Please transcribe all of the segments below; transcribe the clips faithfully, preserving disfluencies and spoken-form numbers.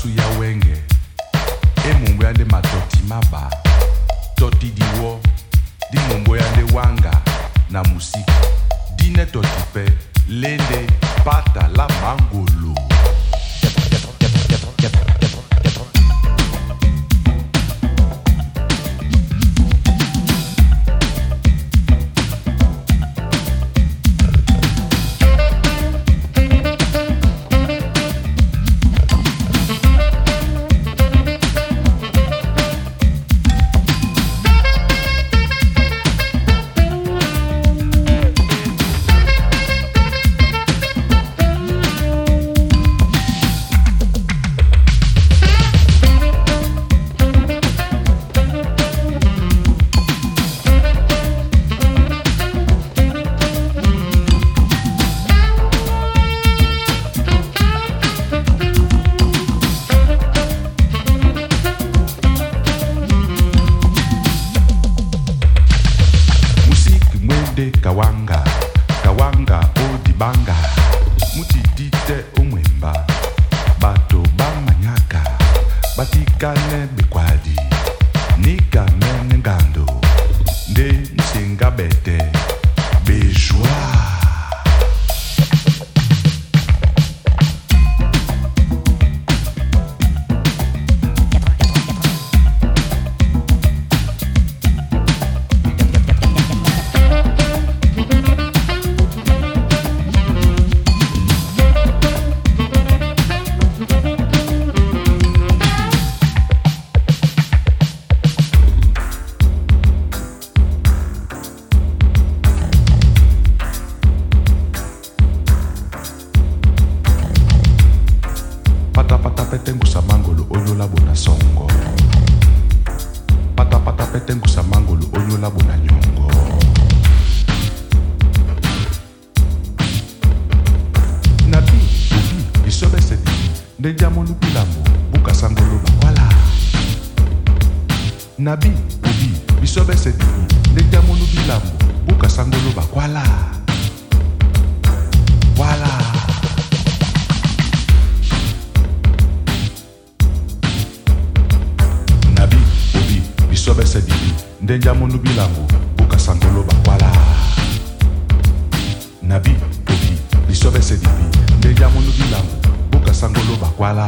masu ya wenge e mumbo yande matoti maba toti diwo di mumbo yande wanga na musiki dine toti pe lende pata la mangolo. Kawanga, kawanga odi banga, mutidite umwemba, bato bamanyaka, batikane bekwadi, nika mene ngando, nde nsinga bete, bejoie. Petengu samangolo onyola bona songo. Pata pata petengu samangolo onyola bona nyongo. Nabi ubi bisobe sedi ndeja monu bilambo buka sangolo bakwala. Nabi ubi bisobe sedi ndeja monu bilambo buka sangolo bakwala. Wala. Sobe se dibi, ndenja monu bilango, buka sangolo bakwala. Nabi, obi, bisobe se dibi, ndenja monu bilango, buka sangolo bakwala.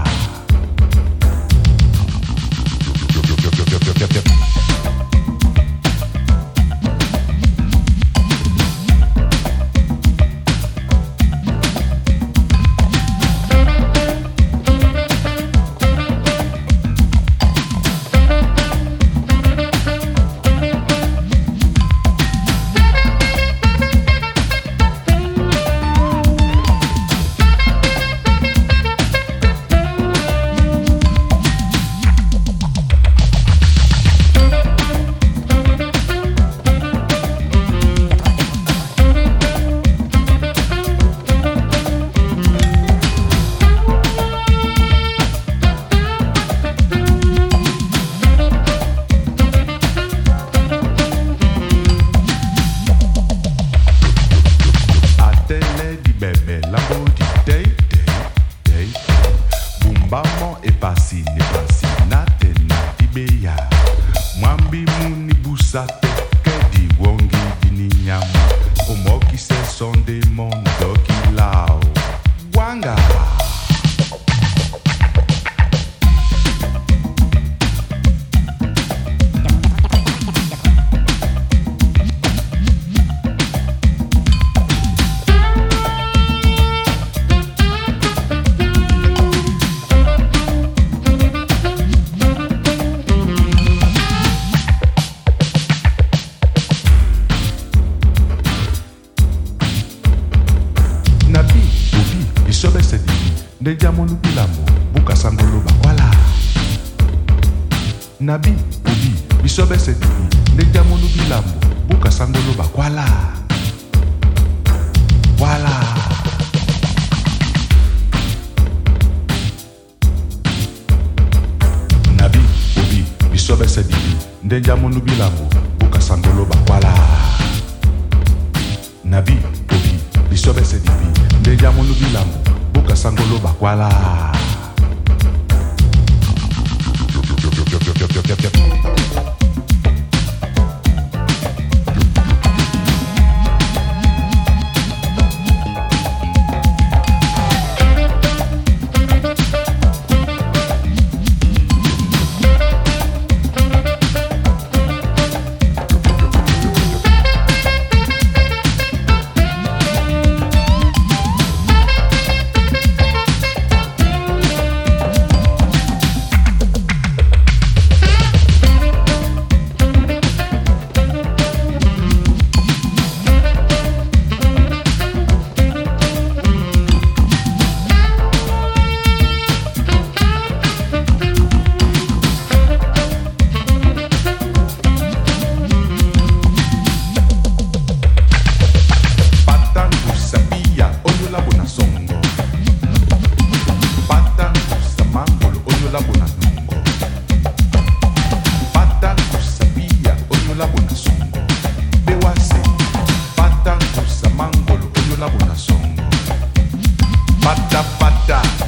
Bamo e passi ne passi nate nati beya mwambi muni busate ke di wongi di ninyama omoki se sonde mondo kilao wanga Sobe se dibi, ndeja monu bilamo, buka sangolo bakwala. Nabi, ubi, bisobe se dibi, ndeja monu bilamo, buka sangolo bakwala. Wala. Nabi, ubi, bisobe se dibi, ndeja monu bilamo, buka sangolo bakwala. Nabi, ubi, bisobe se dibi, ndeja monu bilamo, buka sangolo bakwala. bona bona songo. Pata pata.